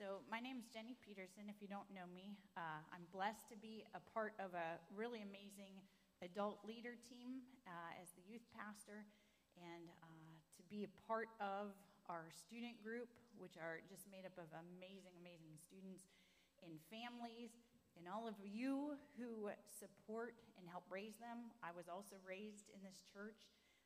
So my name is Jenny Peterson, if you don't know me. I'm blessed to be a part of a really amazing adult leader team as the youth pastor, and to be a part of our student group, which are just made up of amazing, amazing students and families, and all of you who support and help raise them. I was also raised in this church,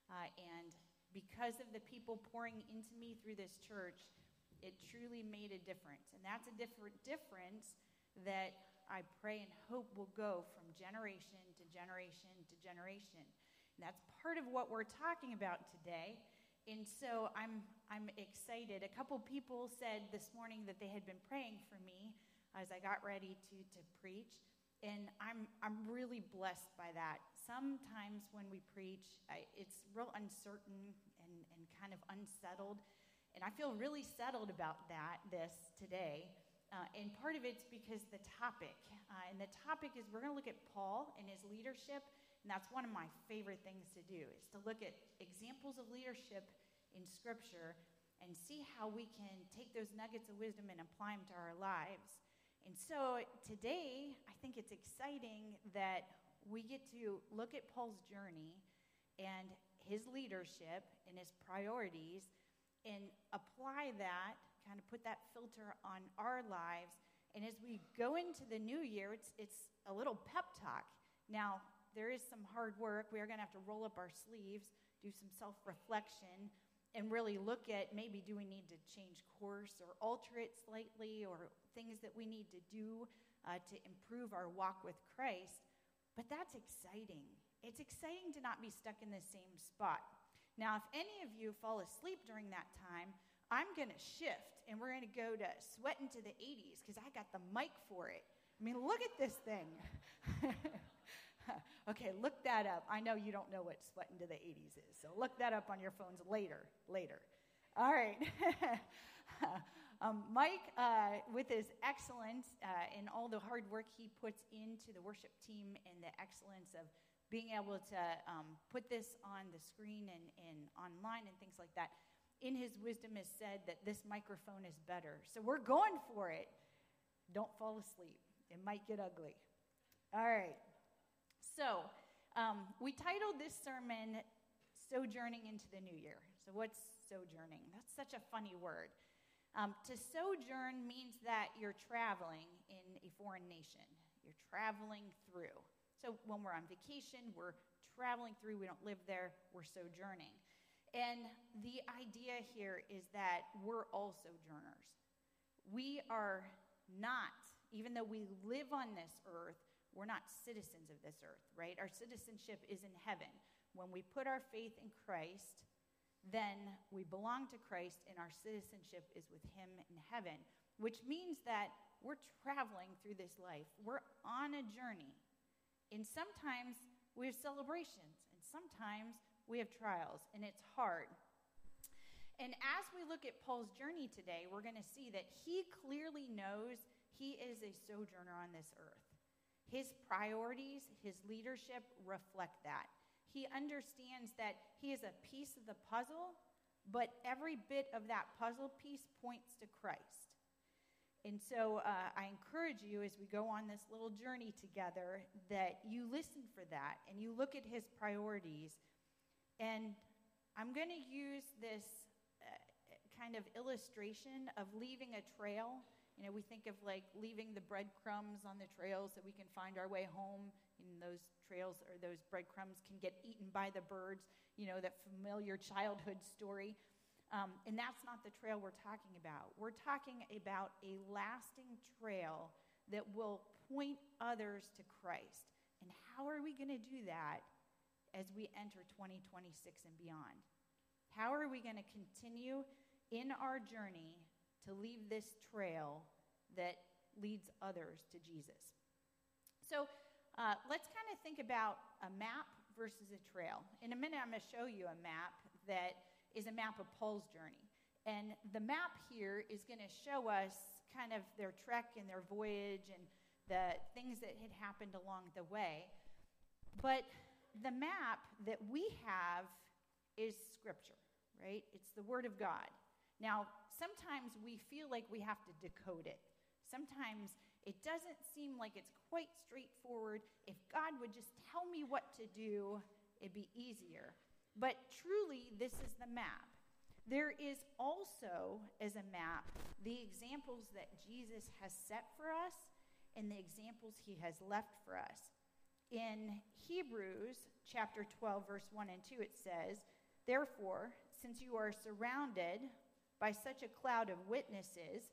and because of the people pouring into me through this church, it truly made a difference. And that's a difference that I pray and hope will go from generation to generation to generation. And that's part of what we're talking about today. And so I'm excited. A couple people said this morning that they had been praying for me as I got ready to preach. And I'm really blessed by that. Sometimes when we preach, it's real uncertain and kind of unsettled. And I feel really settled about this today. And part of it's because the topic. And the topic is we're going to look at Paul and his leadership. And that's one of my favorite things to do, is to look at examples of leadership in Scripture and see how we can take those nuggets of wisdom and apply them to our lives. And so today, I think it's exciting that we get to look at Paul's journey and his leadership and his priorities and apply that, kind of put that filter on our lives. And as we go into the new year, it's a little pep talk. Now, there is some hard work. We are going to have to roll up our sleeves, do some self-reflection, and really look at maybe do we need to change course or alter it slightly, or things that we need to do to improve our walk with Christ. But that's exciting. It's exciting to not be stuck in the same spot. Now, if any of you fall asleep during that time, I'm going to shift, and we're going to go to Sweat into the 80s, because I got the mic for it. I mean, look at this thing. Okay, look that up. I know you don't know what Sweat into the 80s is, so look that up on your phones later. All right. Mike, with his excellence and all the hard work he puts into the worship team and the excellence of being able to put this on the screen and online and things like that, in his wisdom has said that this microphone is better. So we're going for it. Don't fall asleep. It might get ugly. All right. So we titled this sermon, Sojourning into the New Year. So what's sojourning? That's such a funny word. To sojourn means that you're traveling in a foreign nation. You're traveling through. So when we're on vacation, we're traveling through. We don't live there. We're sojourning. And the idea here is that we're all sojourners. We are not, even though we live on this earth, we're not citizens of this earth, right? Our citizenship is in heaven. When we put our faith in Christ, then we belong to Christ, and our citizenship is with him in heaven, which means that we're traveling through this life. We're on a journey. And sometimes we have celebrations, and sometimes we have trials, and it's hard. And as we look at Paul's journey today, we're going to see that he clearly knows he is a sojourner on this earth. His priorities, his leadership reflect that. He understands that he is a piece of the puzzle, but every bit of that puzzle piece points to Christ. And so I encourage you, as we go on this little journey together, that you listen for that and you look at his priorities. And I'm going to use this kind of illustration of leaving a trail. You know, we think of like leaving the breadcrumbs on the trail so we can find our way home. And those trails or those breadcrumbs can get eaten by the birds, you know, that familiar childhood story. And that's not the trail we're talking about. We're talking about a lasting trail that will point others to Christ. And how are we going to do that as we enter 2026 and beyond? How are we going to continue in our journey to leave this trail that leads others to Jesus? So let's kind of think about a map versus a trail. In a minute, I'm going to show you a map that is a map of Paul's journey. And the map here is going to show us kind of their trek and their voyage and the things that had happened along the way. But the map that we have is Scripture, right? It's the Word of God. Now, sometimes we feel like we have to decode it. Sometimes it doesn't seem like it's quite straightforward. If God would just tell me what to do, it'd be easier. But truly, this is the map. There is also, as a map, the examples that Jesus has set for us and the examples he has left for us. In Hebrews chapter 12, verse 1 and 2, it says, "Therefore, since you are surrounded by such a cloud of witnesses,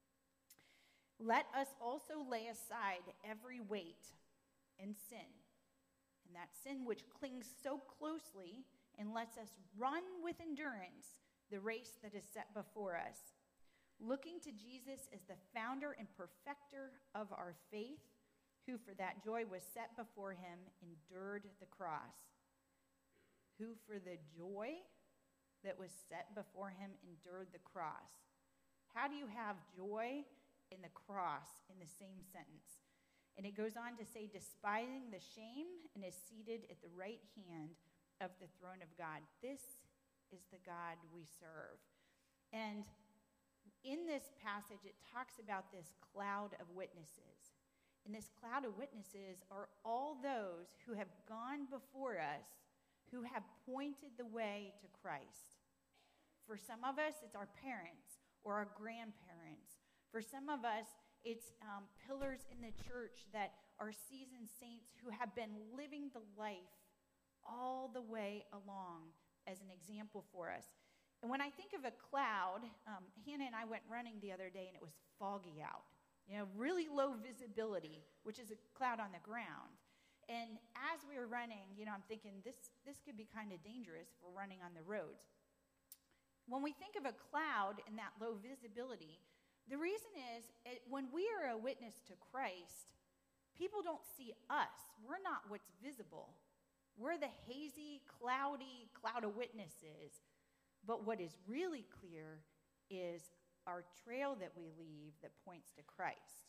let us also lay aside every weight and sin, and that sin which clings so closely, and lets us run with endurance the race that is set before us, looking to Jesus as the founder and perfecter of our faith, who for that joy was set before him endured the cross." Who for the joy that was set before him endured the cross. How do you have joy and the cross in the same sentence? And it goes on to say, despising the shame, and is seated at the right hand of the throne of God. This is the God we serve. And in this passage, it talks about this cloud of witnesses. And this cloud of witnesses are all those who have gone before us, who have pointed the way to Christ. For some of us, it's our parents or our grandparents. For some of us, it's pillars in the church that are seasoned saints who have been living the life all the way along as an example for us. And when I think of a cloud, Hannah and I went running the other day, and it was foggy out. Really low visibility, which is a cloud on the ground. And as we were running, I'm thinking this could be kind of dangerous if we're running on the roads. When we think of a cloud and that low visibility, the reason is when we are a witness to Christ, people don't see us. We're not what's visible. We're the hazy, cloudy cloud of witnesses. But what is really clear is our trail that we leave that points to Christ.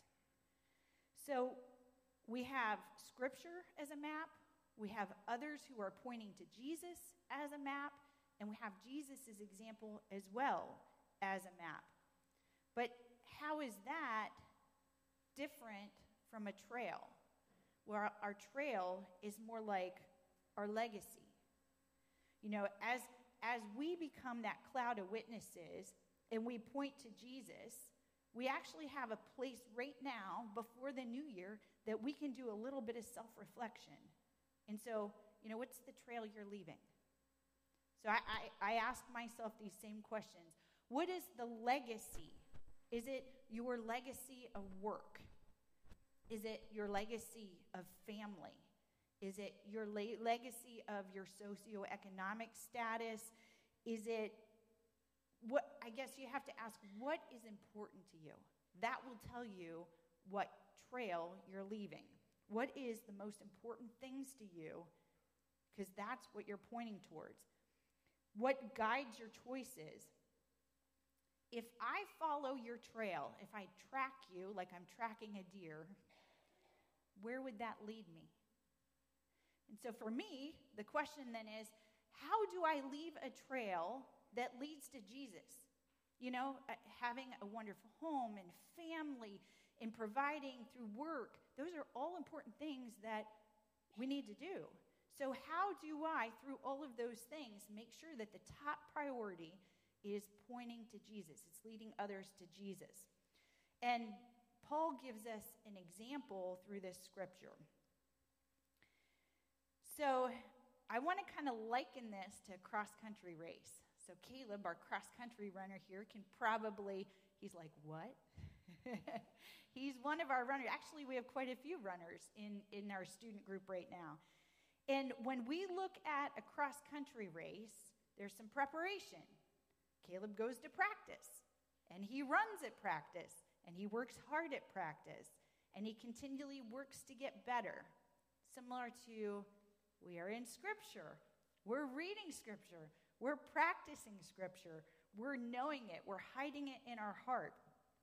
So we have Scripture as a map. We have others who are pointing to Jesus as a map. And we have Jesus' example as well as a map. But how is that different from a trail? Where our trail is more like our legacy. As we become that cloud of witnesses and we point to Jesus, we actually have a place right now before the new year that we can do a little bit of self-reflection. And so, what's the trail you're leaving? So I asked myself these same questions. What is the legacy? Is it your legacy of work? Is it your legacy of family? Is it your legacy of your socioeconomic status? Is it what? I guess you have to ask, what is important to you? That will tell you what trail you're leaving. What is the most important things to you? Because that's what you're pointing towards. What guides your choices? If I follow your trail, if I track you like I'm tracking a deer, where would that lead me? And so for me, the question then is, how do I leave a trail that leads to Jesus? Having a wonderful home and family and providing through work, those are all important things that we need to do. So how do I, through all of those things, make sure that the top priority is pointing to Jesus? It's leading others to Jesus. And Paul gives us an example through this scripture. So I want to kind of liken this to a cross-country race. So Caleb, our cross-country runner here, he's like, what? He's one of our runners. Actually, we have quite a few runners in our student group right now. And when we look at a cross-country race, there's some preparation. Caleb goes to practice, and he runs at practice, and he works hard at practice, and he continually works to get better. Similar to, we are in Scripture. We're reading Scripture. We're practicing Scripture. We're knowing it. We're hiding it in our heart.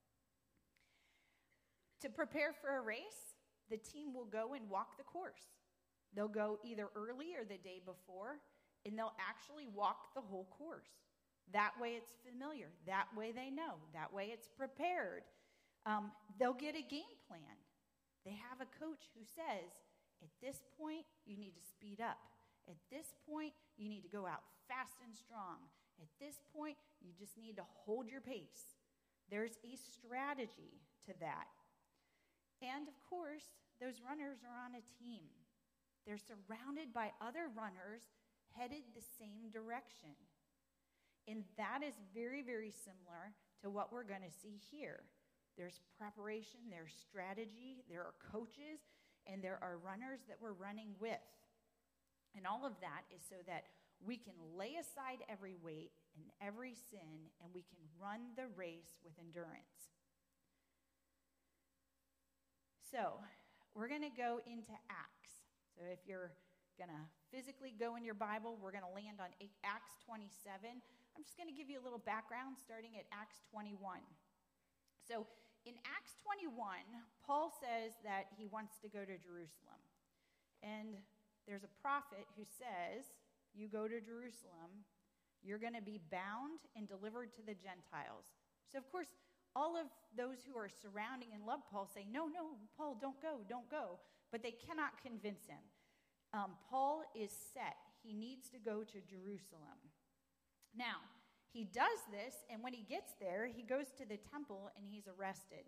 To prepare for a race, the team will go and walk the course. They'll go either early or the day before, and they'll actually walk the whole course. That way it's familiar. That way they know. That way it's prepared. They'll get a game plan. They have a coach who says, at this point, you need to speed up. At this point, you need to go out fast and strong. At this point, you just need to hold your pace. There's a strategy to that. And of course, those runners are on a team. They're surrounded by other runners headed the same direction. And that is very, very similar to what we're going to see here. There's preparation, there's strategy, there are coaches, and there are runners that we're running with. And all of that is so that we can lay aside every weight and every sin, and we can run the race with endurance. So, we're going to go into Acts. So if you're going to physically go in your Bible, we're going to land on Acts 27. I'm just going to give you a little background starting at Acts 21. So in Acts 21, Paul says that he wants to go to Jerusalem. And there's a prophet who says, you go to Jerusalem, you're going to be bound and delivered to the Gentiles. So of course, all of those who are surrounding and love Paul say, no, Paul, don't go. But they cannot convince him. Paul is set. He needs to go to Jerusalem. Now, he does this, and when he gets there, he goes to the temple and he's arrested.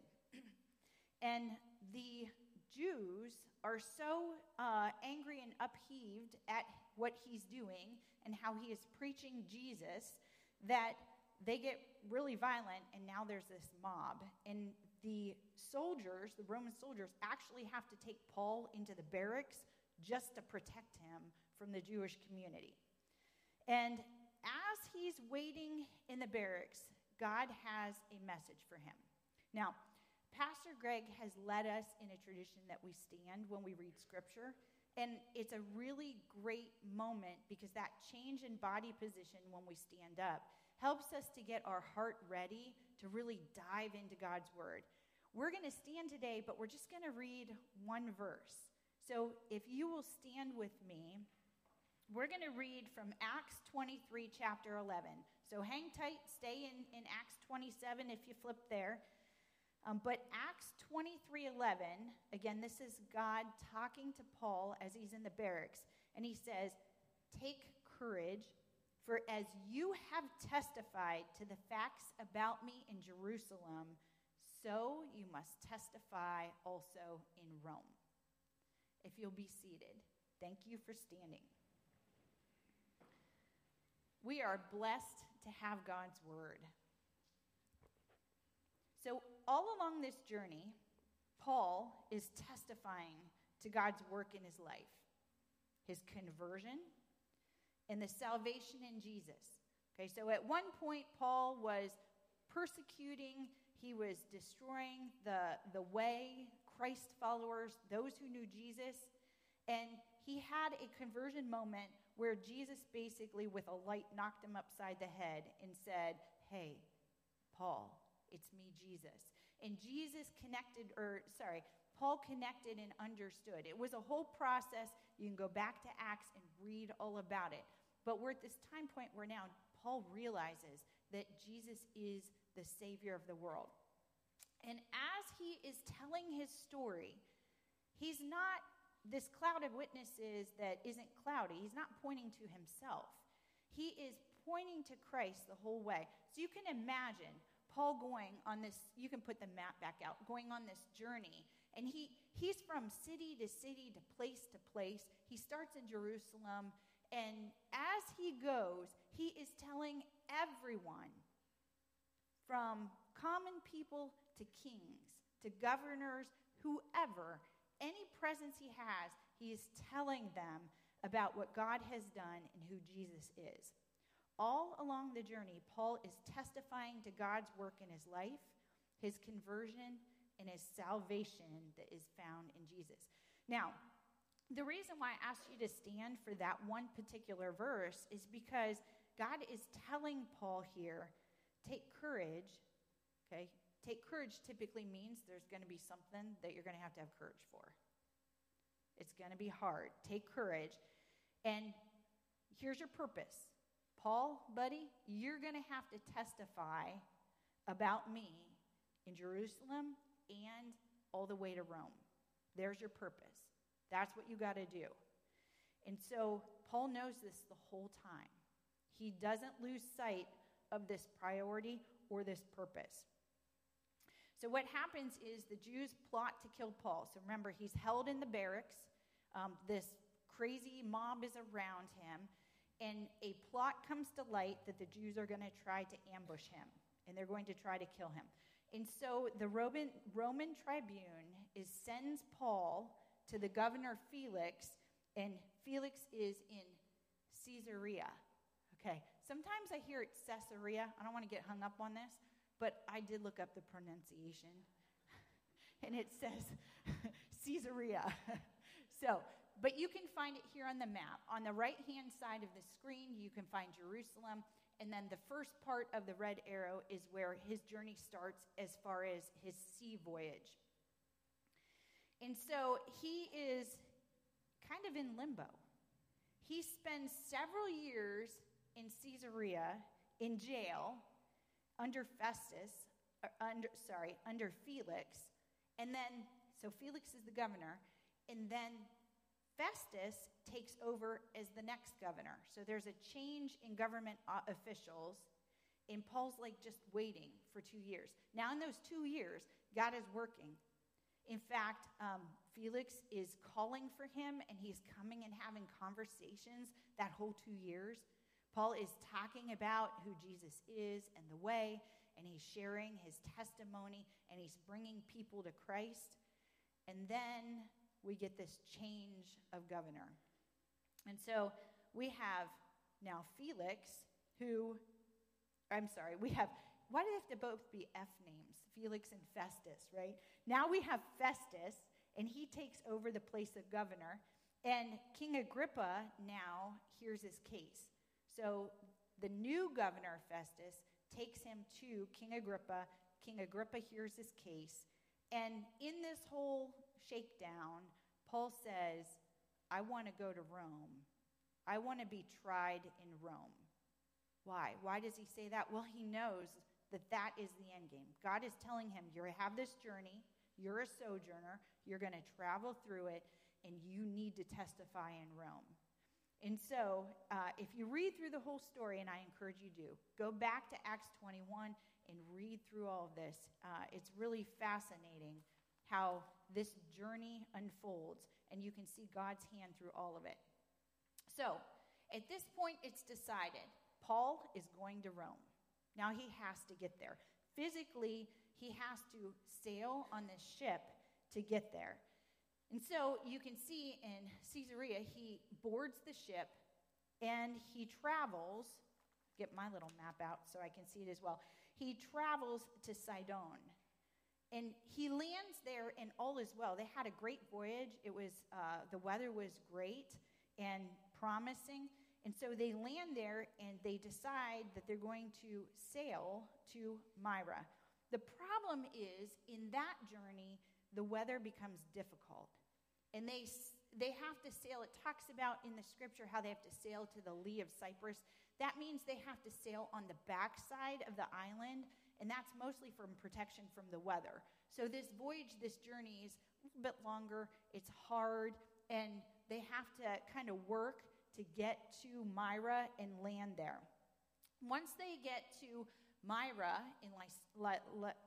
And the Jews are so angry and upheaved at what he's doing and how he is preaching Jesus that they get really violent, and now there's this mob. And the soldiers, the Roman soldiers, actually have to take Paul into the barracks just to protect him from the Jewish community. And as he's waiting in the barracks, God has a message for him. Now, Pastor Greg has led us in a tradition that we stand when we read Scripture, and it's a really great moment because that change in body position when we stand up helps us to get our heart ready to really dive into God's Word. We're going to stand today, but we're just going to read one verse. So if you will stand with me, we're going to read from Acts 23, chapter 11. So hang tight, stay in Acts 27 if you flip there. But Acts 23:11, again, this is God talking to Paul as he's in the barracks. And he says, take courage, for as you have testified to the facts about me in Jerusalem, so you must testify also in Rome. If you'll be seated. Thank you for standing. We are blessed to have God's word. So all along this journey, Paul is testifying to God's work in his life, his conversion, and the salvation in Jesus. Okay, so at one point, Paul was persecuting, he was destroying the way, Christ followers, those who knew Jesus, and he had a conversion moment where Jesus basically, with a light, knocked him upside the head and said, hey, Paul, it's me, Jesus. And Paul connected and understood. It was a whole process. You can go back to Acts and read all about it. But we're at this time point where now Paul realizes that Jesus is the Savior of the world. And as he is telling his story, he's not this cloud of witnesses that isn't cloudy. He's not pointing to himself. He is pointing to Christ the whole way. So you can imagine Paul going on this, you can put the map back out, going on this journey. And he's from city to city, to place. He starts in Jerusalem. And as he goes, he is telling everyone, from common people to kings, to governors, whoever, any presence he has, he is telling them about what God has done and who Jesus is. All along the journey, Paul is testifying to God's work in his life, his conversion, and his salvation that is found in Jesus. Now, the reason why I asked you to stand for that one particular verse is because God is telling Paul here, take courage, okay? Take courage typically means there's going to be something that you're going to have courage for. It's going to be hard. Take courage. And here's your purpose. Paul, buddy, you're going to have to testify about me in Jerusalem and all the way to Rome. There's your purpose. That's what you got to do. And so Paul knows this the whole time. He doesn't lose sight of this priority or this purpose. So what happens is the Jews plot to kill Paul. So remember, he's held in the barracks. This crazy mob is around him. And a plot comes to light that the Jews are going to try to ambush him. And they're going to try to kill him. And so the Roman tribune sends Paul to the governor Felix. And Felix is in Caesarea. Okay, sometimes I hear it Caesarea. I don't want to get hung up on this, but I did look up the pronunciation. And it says Caesarea. But you can find it here on the map. On the right-hand side of the screen, you can find Jerusalem. And then the first part of the red arrow is where his journey starts as far as his sea voyage. And so he is kind of in limbo. He spends several years in Caesarea in jail under under Felix. And then, so Felix is the governor, and then Festus takes over as the next governor. So there's a change in government officials, and Paul's like just waiting for 2 years. Now in those 2 years, God is working. In fact, Felix is calling for him, and he's coming and having conversations that whole 2 years. Paul is talking about who Jesus is and the way, and he's sharing his testimony, and he's bringing people to Christ. And then we get this change of governor. And so we have now Felix, why do they have to both be F names? Felix and Festus, right? Now we have Festus, and he takes over the place of governor. And King Agrippa now hears his case. So the new governor, Festus, takes him to King Agrippa. King Agrippa hears his case. And in this whole shakedown, Paul says, I want to go to Rome. I want to be tried in Rome. Why? Why does he say that? Well, he knows that is the end game. God is telling him, you have this journey. You're a sojourner. You're going to travel through it, and you need to testify in Rome. And so if you read through the whole story, and I encourage you to, go back to Acts 21 and read through all of this. It's really fascinating how this journey unfolds, and you can see God's hand through all of it. So at this point, it's decided. Paul is going to Rome. Now he has to get there. Physically, he has to sail on this ship to get there. And so you can see in Caesarea, he boards the ship and he travels. Get my little map out so I can see it as well. He travels to Sidon. And he lands there, and all is well. They had a great voyage. It was the weather was great and promising. And so they land there, and they decide that they're going to sail to Myra. The problem is, in that journey, the weather becomes difficult. And they have to sail. It talks about in the scripture how they have to sail to the lee of Cyprus. That means they have to sail on the backside of the island, and that's mostly from protection from the weather. So this voyage, this journey is a little bit longer. It's hard, and they have to kind of work to get to Myra and land there. Once they get to Myra in Lycia,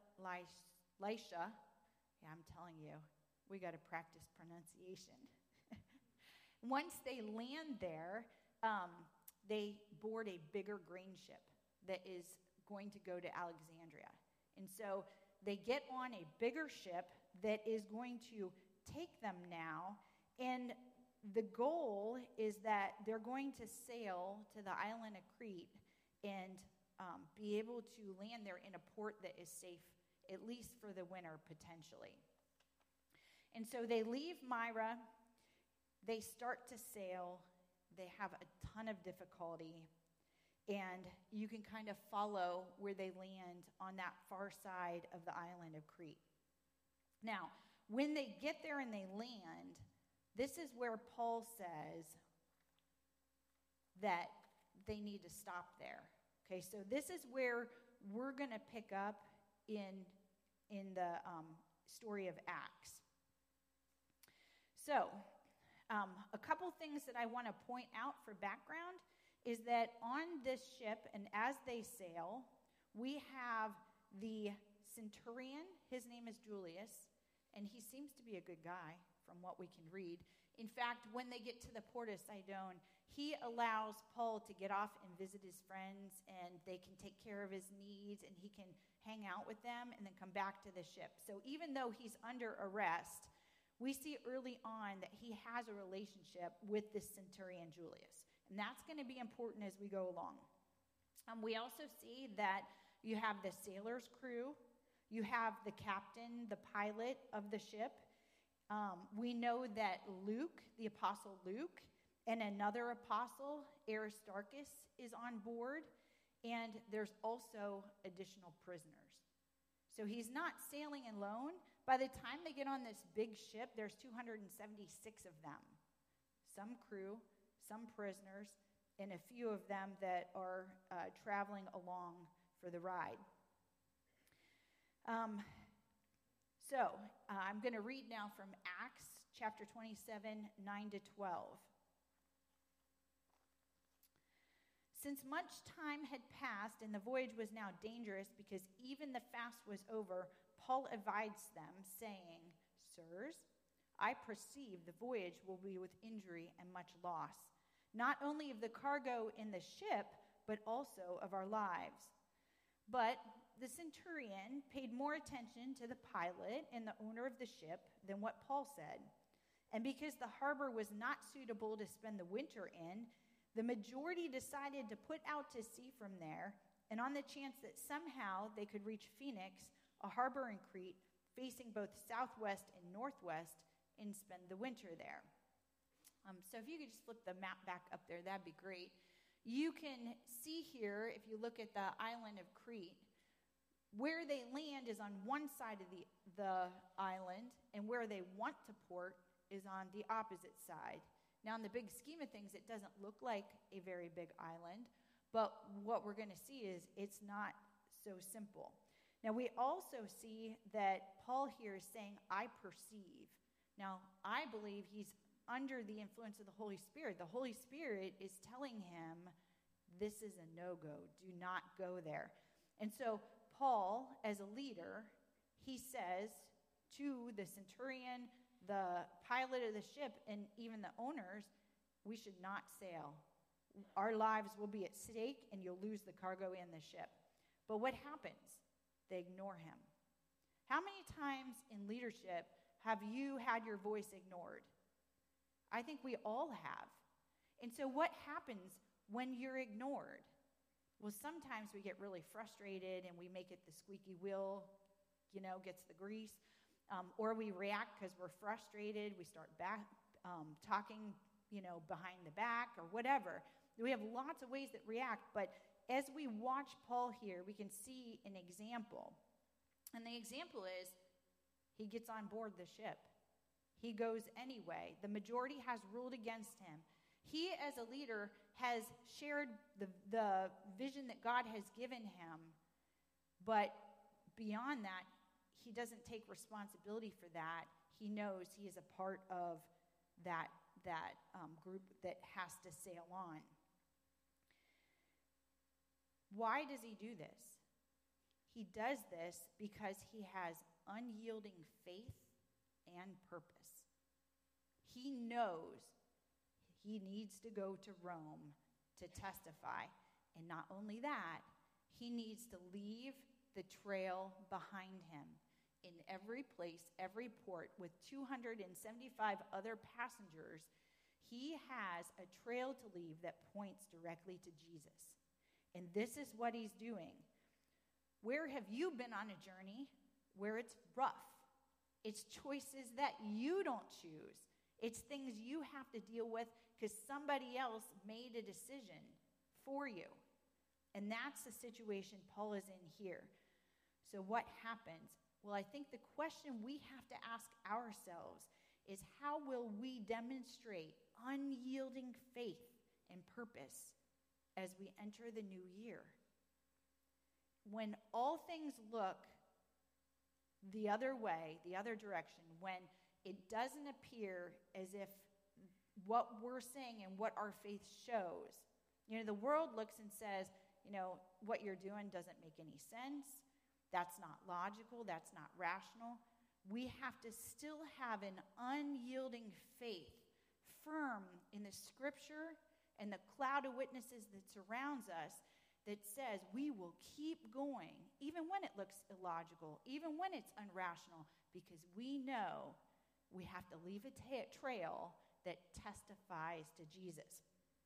I'm telling you, we got to practice pronunciation. Once they land there, they board a bigger grain ship that is going to go to Alexandria. And so they get on a bigger ship that is going to take them now, and the goal is that they're going to sail to the island of Crete and be able to land there in a port that is safe, at least for the winter, potentially. And so they leave Myra. They start to sail. They have a ton of difficulty. And you can kind of follow where they land on that far side of the island of Crete. Now, when they get there and they land, this is where Paul says that they need to stop there. Okay, so this is where we're going to pick up in the story of Acts. So, a couple things that I want to point out for background is that on this ship, and as they sail, we have the centurion. His name is Julius, and he seems to be a good guy from what we can read. In fact, when they get to the Port of Sidon, he allows Paul to get off and visit his friends, and they can take care of his needs, and he can hang out with them and then come back to the ship. So even though he's under arrest, we see early on that he has a relationship with this centurion Julius. And that's going to be important as we go along. We also see that you have the sailor's crew. You have the captain, the pilot of the ship. We know that Luke, the apostle Luke, and another apostle, Aristarchus, is on board. And there's also additional prisoners. So he's not sailing alone. By the time they get on this big ship, there's 276 of them. Some crew, some prisoners, and a few of them that are traveling along for the ride. I'm going to read now from Acts chapter 27, 9 to 12. Since much time had passed and the voyage was now dangerous because even the fast was over, Paul advised them, saying, "Sirs, I perceive the voyage will be with injury and much loss, not only of the cargo in the ship, but also of our lives." But the centurion paid more attention to the pilot and the owner of the ship than what Paul said. And because the harbor was not suitable to spend the winter in, the majority decided to put out to sea from there, and on the chance that somehow they could reach Phoenix, a harbor in Crete, facing both southwest and northwest, and spend the winter there. So if you could just flip the map back up there, that'd be great. You can see here, if you look at the island of Crete, where they land is on one side of the island, and where they want to port is on the opposite side. Now, in the big scheme of things, it doesn't look like a very big island, but what we're going to see is it's not so simple. Now, we also see that Paul here is saying, "I perceive." Now, I believe he's under the influence of the Holy Spirit. The Holy Spirit is telling him, this is a no-go. Do not go there. And so Paul, as a leader, he says to the centurion, the pilot of the ship, and even the owners, we should not sail. Our lives will be at stake, and you'll lose the cargo and the ship. But what happens? They ignore him. How many times in leadership have you had your voice ignored? I think we all have. And so what happens when you're ignored? Well, sometimes we get really frustrated and we make it the squeaky wheel, gets the grease. Or we react because we're frustrated. We start talking, behind the back or whatever. We have lots of ways that react. But as we watch Paul here, we can see an example. And the example is he gets on board the ship. He goes anyway. The majority has ruled against him. He, as a leader, has shared the vision that God has given him. But beyond that, he doesn't take responsibility for that. He knows he is a part of that group that has to sail on. Why does he do this? He does this because he has unyielding faith and purpose. He knows he needs to go to Rome to testify. And not only that, he needs to leave the trail behind him. In every place, every port, with 275 other passengers, he has a trail to leave that points directly to Jesus. And this is what he's doing. Where have you been on a journey where it's rough? It's choices that you don't choose. It's things you have to deal with because somebody else made a decision for you. And that's the situation Paul is in here. So what happens? Well, I think the question we have to ask ourselves is, how will we demonstrate unyielding faith and purpose as we enter the new year. When all things look the other way, the other direction, when it doesn't appear as if what we're saying and what our faith shows, the world looks and says, what you're doing doesn't make any sense. That's not logical. That's not rational. We have to still have an unyielding faith, firm in the scripture and the cloud of witnesses that surrounds us, that says we will keep going, even when it looks illogical, even when it's unrational, because we know we have to leave a trail that testifies to Jesus.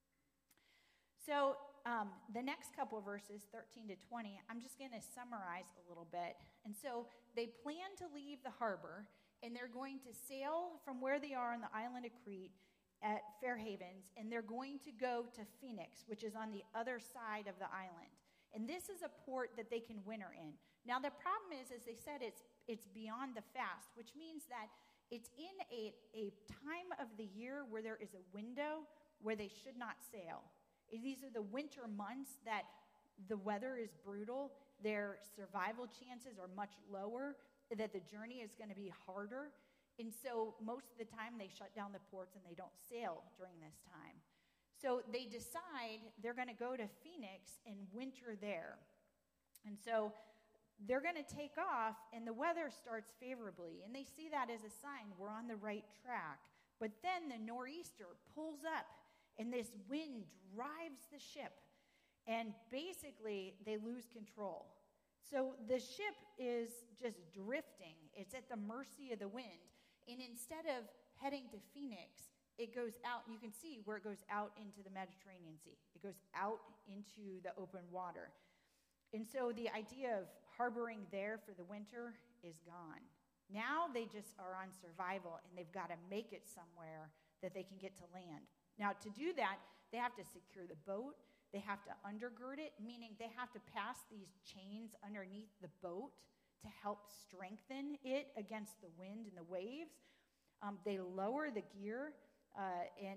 So the next couple of verses, 13 to 20, I'm just going to summarize a little bit. And so they plan to leave the harbor, and they're going to sail from where they are on the island of Crete at Fair Havens, and they're going to go to Phoenix, which is on the other side of the island. And this is a port that they can winter in. Now, the problem is, as they said, it's beyond the fast, which means that it's in a time of the year where there is a window where they should not sail. These are the winter months that the weather is brutal, their survival chances are much lower, that the journey is going to be harder. And so most of the time they shut down the ports and they don't sail during this time. So they decide they're going to go to Phoenix and winter there. And so they're going to take off, and the weather starts favorably. And they see that as a sign we're on the right track. But then the nor'easter pulls up, and this wind drives the ship. And basically, they lose control. So the ship is just drifting. It's at the mercy of the wind. And instead of heading to Phoenix, it goes out. You can see where it goes out into the Mediterranean Sea. It goes out into the open water. And so the idea of harboring there for the winter is gone. Now they just are on survival, and they've got to make it somewhere that they can get to land. Now, to do that, they have to secure the boat. They have to undergird it, meaning they have to pass these chains underneath the boat to help strengthen it against the wind and the waves. They lower the gear, and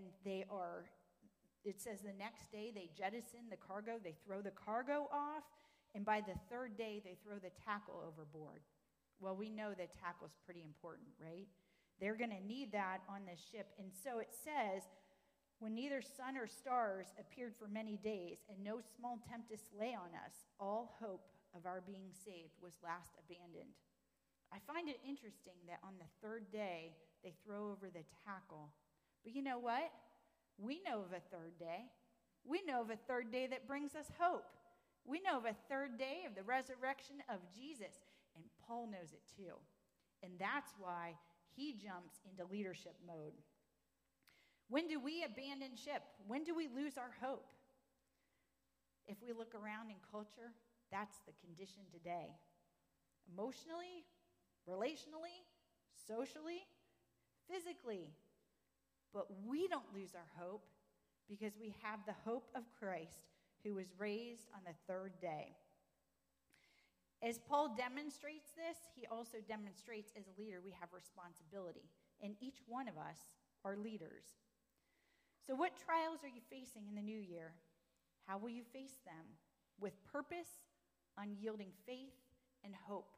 it says the next day they jettison the cargo. They throw the cargo off, and by the third day, they throw the tackle overboard. Well, we know that tackle's pretty important, right? They're going to need that on this ship. And so it says, when neither sun or stars appeared for many days, and no small tempest lay on us, all hope of our being saved was last abandoned. I find it interesting that on the third day, they throw over the tackle. But you know what? We know of a third day. We know of a third day that brings us hope. We know of a third day of the resurrection of Jesus. And Paul knows it too. And that's why he jumps into leadership mode. When do we abandon ship? When do we lose our hope? If we look around in culture, that's the condition today. Emotionally, relationally, socially, physically. But we don't lose our hope because we have the hope of Christ, who was raised on the third day. As Paul demonstrates this, he also demonstrates as a leader we have responsibility. And each one of us are leaders. So what trials are you facing in the new year? How will you face them? With purpose, unyielding faith, and hope.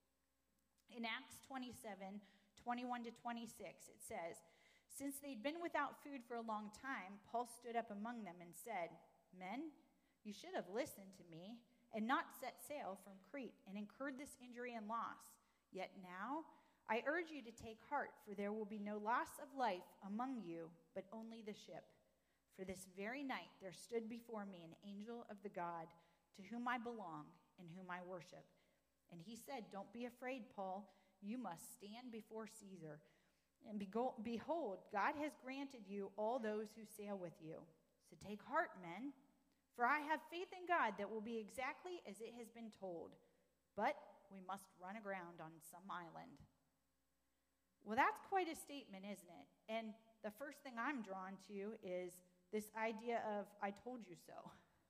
In Acts 27, 21 to 26, it says, since they'd been without food for a long time, Paul stood up among them and said, men, you should have listened to me and not set sail from Crete and incurred this injury and loss. Yet now I urge you to take heart, for there will be no loss of life among you, but only the ship. For this very night there stood before me an angel of the God to whom I belong and whom I worship. And he said, don't be afraid, Paul. You must stand before Caesar. And behold, God has granted you all those who sail with you. So take heart, men, for I have faith in God that will be exactly as it has been told. But we must run aground on some island. Well, that's quite a statement, isn't it? And the first thing I'm drawn to is this idea of, I told you so.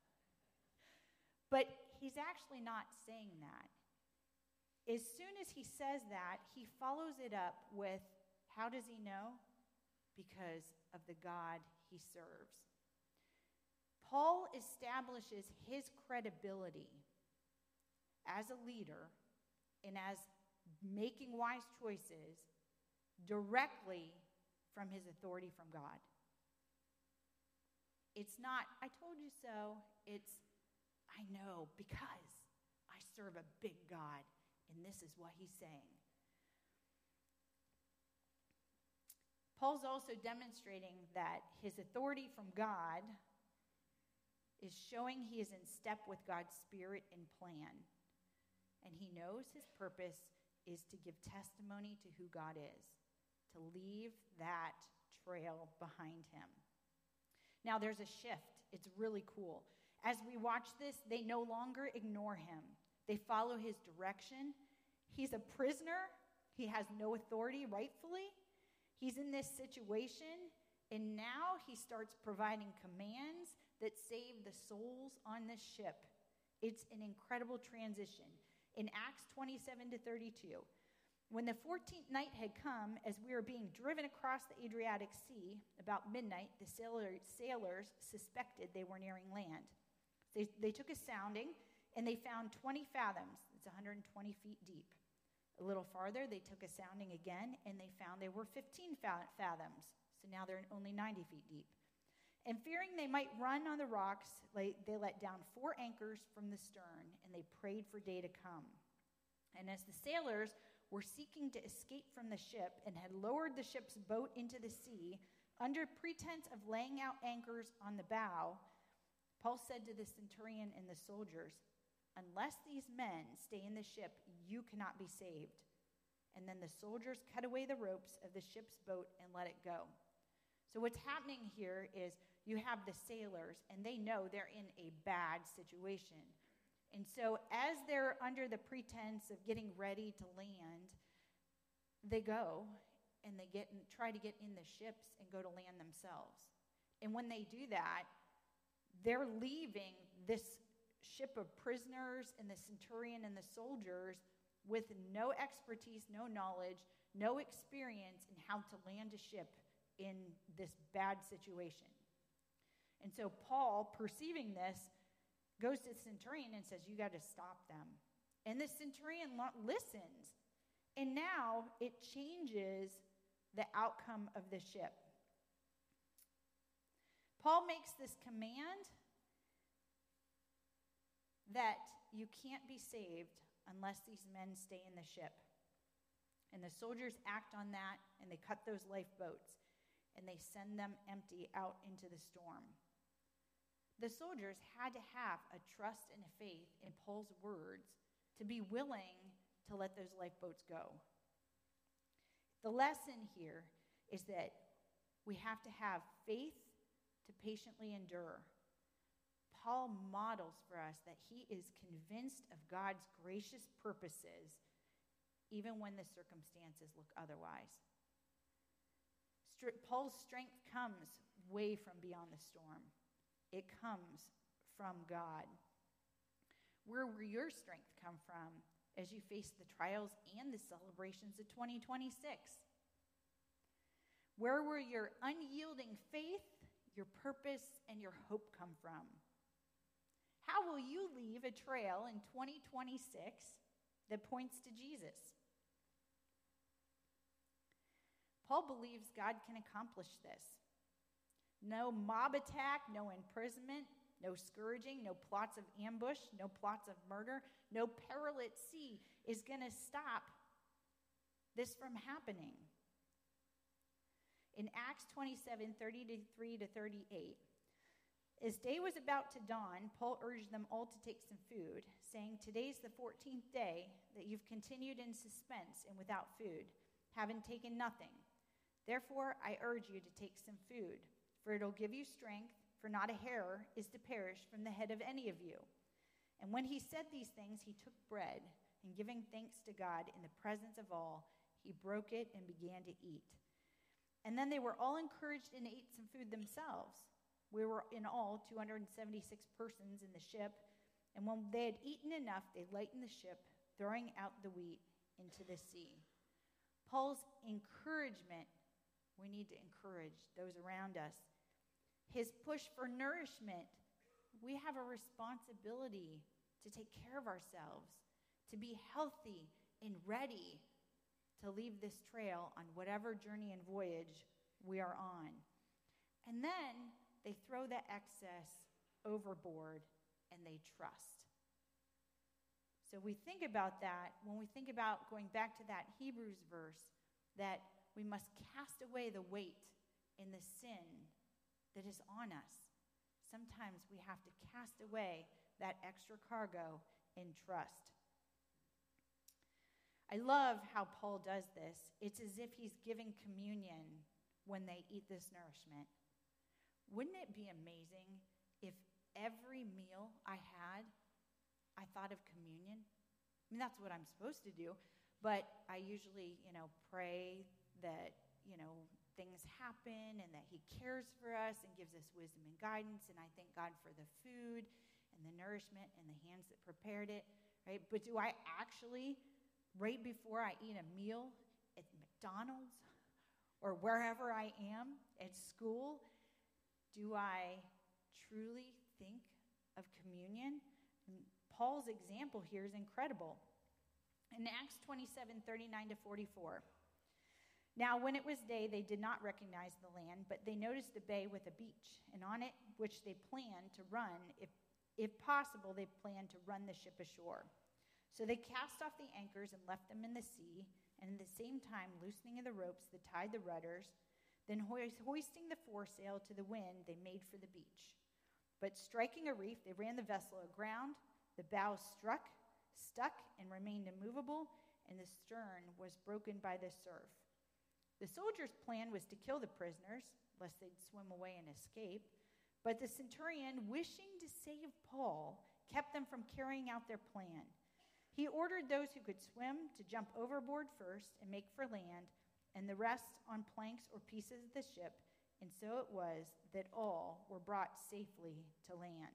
But he's actually not saying that. As soon as he says that, he follows it up with, how does he know? Because of the God he serves. Paul establishes his credibility as a leader and as making wise choices directly from his authority from God. It's not, I told you so. It's, I know because I serve a big God, and this is what he's saying. Paul's also demonstrating that his authority from God is showing he is in step with God's spirit and plan. And he knows his purpose is to give testimony to who God is, to leave that trail behind him. Now there's a shift. It's really cool. As we watch this, they no longer ignore him. They follow his direction. He's a prisoner. He has no authority rightfully. He's in this situation, and now he starts providing commands that save the souls on this ship. It's an incredible transition. In Acts 27-32, when the 14th night had come, as we were being driven across the Adriatic Sea, about midnight, the sailors suspected they were nearing land. They took a sounding, and they found 20 fathoms. It's 120 feet deep. A little farther, they took a sounding again, and they found they were 15 fathoms. So now they're only 90 feet deep. And fearing they might run on the rocks, they let down 4 anchors from the stern, and they prayed for day to come. And as the sailors were seeking to escape from the ship and had lowered the ship's boat into the sea, under pretense of laying out anchors on the bow, Paul said to the centurion and the soldiers, "Unless these men stay in the ship, you cannot be saved." And then the soldiers cut away the ropes of the ship's boat and let it go. So what's happening here is you have the sailors, and they know they're in a bad situation. And so as they're under the pretense of getting ready to land, they go and they try to get in the ships and go to land themselves. And when they do that, they're leaving this ship of prisoners and the centurion and the soldiers with no expertise, no knowledge, no experience in how to land a ship in this bad situation. And so Paul, perceiving this, goes to the centurion and says, "You got to stop them." And the centurion listens. And now it changes the outcome of the ship. Paul makes this command that you can't be saved unless these men stay in the ship. And the soldiers act on that, and they cut those lifeboats, and they send them empty out into the storm. The soldiers had to have a trust and a faith in Paul's words to be willing to let those lifeboats go. The lesson here is that we have to have faith to patiently endure. Paul models for us that he is convinced of God's gracious purposes, even when the circumstances look otherwise. Paul's strength comes way from beyond the storm. It comes from God. Where will your strength come from as you face the trials and the celebrations of 2026? Where will your unyielding faith, your purpose, and your hope come from? How will you leave a trail in 2026 that points to Jesus? Paul believes God can accomplish this. No mob attack, no imprisonment, no scourging, no plots of ambush, no plots of murder, no peril at sea is going to stop this from happening. In Acts 27:33-38, as day was about to dawn, Paul urged them all to take some food, saying, "Today's the 14th day that you've continued in suspense and without food, having taken nothing. Therefore, I urge you to take some food, for it'll give you strength, for not a hair is to perish from the head of any of you." And when he said these things, he took bread, and giving thanks to God in the presence of all, he broke it and began to eat. And then they were all encouraged and ate some food themselves. We were in all 276 persons in the ship, and when they had eaten enough, they lightened the ship, throwing out the wheat into the sea. Paul's encouragement, we need to encourage those around us. His push for nourishment we have a responsibility to take care of ourselves, to be healthy and ready to leave this trail on whatever journey and voyage we are on. And then they throw the excess overboard and they trust. So we think about that when we think about going back to that Hebrews verse, that we must cast away the weight and the sin that is on us. Sometimes we have to cast away that extra cargo in trust. I love how Paul does this. It's as if he's giving communion when they eat this nourishment. Wouldn't it be amazing if every meal I had, I thought of communion? I mean, that's what I'm supposed to do, but I usually, pray that, things happen and that he cares for us and gives us wisdom and guidance, and I thank God for the food and the nourishment and the hands that prepared it, right? But do I actually, right before I eat a meal at McDonald's or wherever I am at school, do I truly think of communion? And Paul's example here is incredible. In Acts 27:39-44, now when it was day, they did not recognize the land, but they noticed a bay with a beach, and on it which they planned to run, if possible, they planned to run the ship ashore. So they cast off the anchors and left them in the sea, and at the same time loosening of the ropes that tied the rudders, then hoisting the foresail to the wind, they made for the beach. But striking a reef, they ran the vessel aground. The bow stuck, and remained immovable, and the stern was broken by the surf. The soldiers' plan was to kill the prisoners, lest they'd swim away and escape. But the centurion, wishing to save Paul, kept them from carrying out their plan. He ordered those who could swim to jump overboard first and make for land, and the rest on planks or pieces of the ship, and so it was that all were brought safely to land.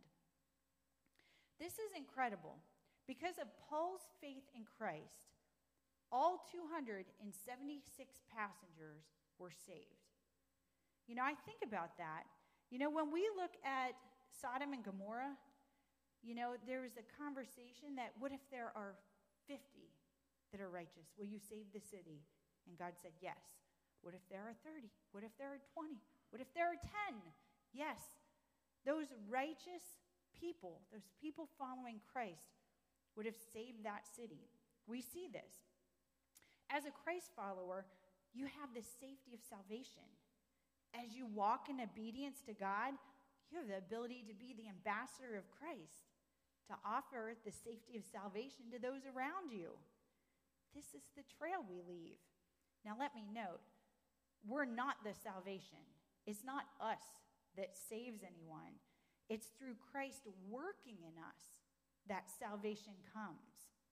This is incredible. Because of Paul's faith in Christ, all 276 passengers were saved. I think about that. When we look at Sodom and Gomorrah, there was a conversation that, what if there are 50 that are righteous? Will you save the city? And God said, yes. What if there are 30? What if there are 20? What if there are 10? Yes. Those righteous people, those people following Christ, would have saved that city. We see this. As a Christ follower, you have the safety of salvation. As you walk in obedience to God, you have the ability to be the ambassador of Christ, to offer the safety of salvation to those around you. This is the trail we leave. Now let me note, we're not the salvation. It's not us that saves anyone. It's through Christ working in us that salvation comes.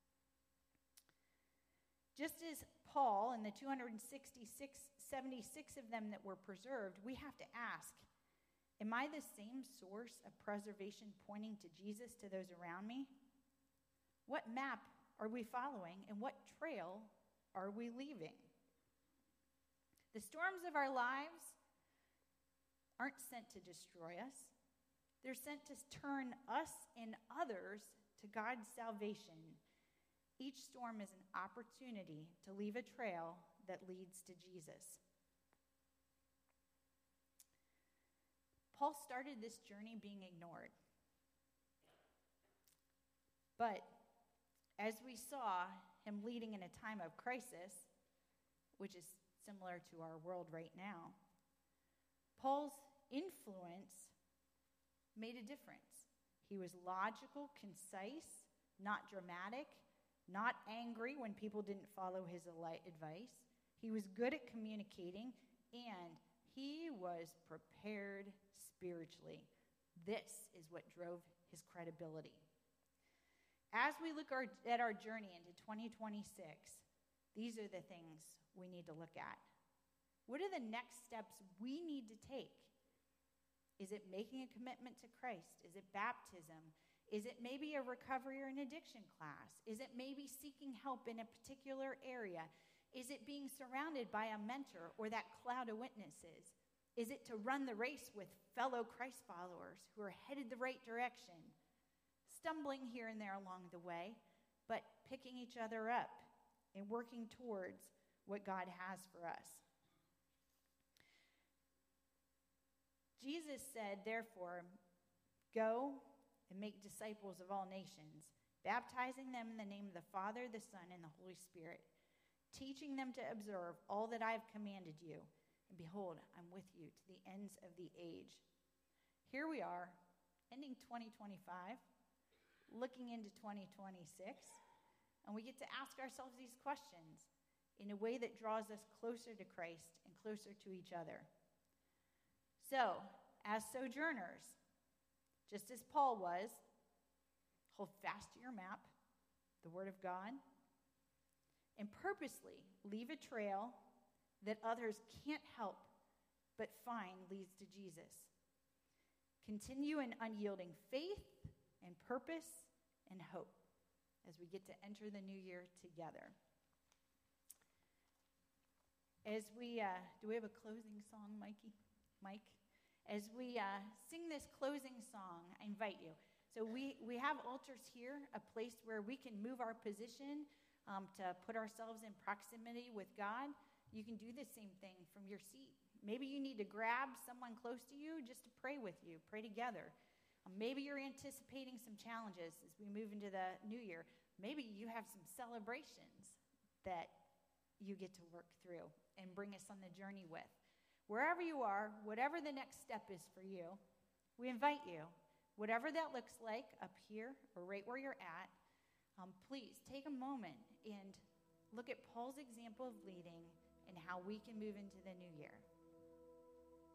Just as Paul and the 76 of them that were preserved, we have to ask, am I the same source of preservation pointing to Jesus to those around me? What map are we following, and what trail are we leaving? The storms of our lives aren't sent to destroy us. They're sent to turn us and others to God's salvation. Each storm is an opportunity to leave a trail that leads to Jesus. Paul started this journey being ignored. But as we saw him leading in a time of crisis, which is similar to our world right now, Paul's influence made a difference. He was logical, concise, not dramatic, not angry when people didn't follow his advice. He was good at communicating, and he was prepared spiritually. This is what drove his credibility. As we look at our journey into 2026, these are the things we need to look at. What are the next steps we need to take? Is it making a commitment to Christ? Is it baptism? Is it maybe a recovery or an addiction class? Is it maybe seeking help in a particular area? Is it being surrounded by a mentor or that cloud of witnesses? Is it to run the race with fellow Christ followers who are headed the right direction, stumbling here and there along the way, but picking each other up and working towards what God has for us? Jesus said, therefore, go and make disciples of all nations, baptizing them in the name of the Father, the Son, and the Holy Spirit, teaching them to observe all that I have commanded you. And behold, I'm with you to the ends of the age. Here we are, ending 2025, looking into 2026, and we get to ask ourselves these questions in a way that draws us closer to Christ and closer to each other. So, as sojourners, just as Paul was, hold fast to your map, the Word of God, and purposely leave a trail that others can't help but find leads to Jesus. Continue in unyielding faith and purpose and hope as we get to enter the new year together. As we, do we have a closing song, Mike? As we sing this closing song, I invite you. So we have altars here, a place where we can move our position to put ourselves in proximity with God. You can do the same thing from your seat. Maybe you need to grab someone close to you just to pray with you, pray together. Maybe you're anticipating some challenges as we move into the new year. Maybe you have some celebrations that you get to work through and bring us on the journey with. Wherever you are, whatever the next step is for you, we invite you, whatever that looks like up here or right where you're at, please take a moment and look at Paul's example of leading and how we can move into the new year.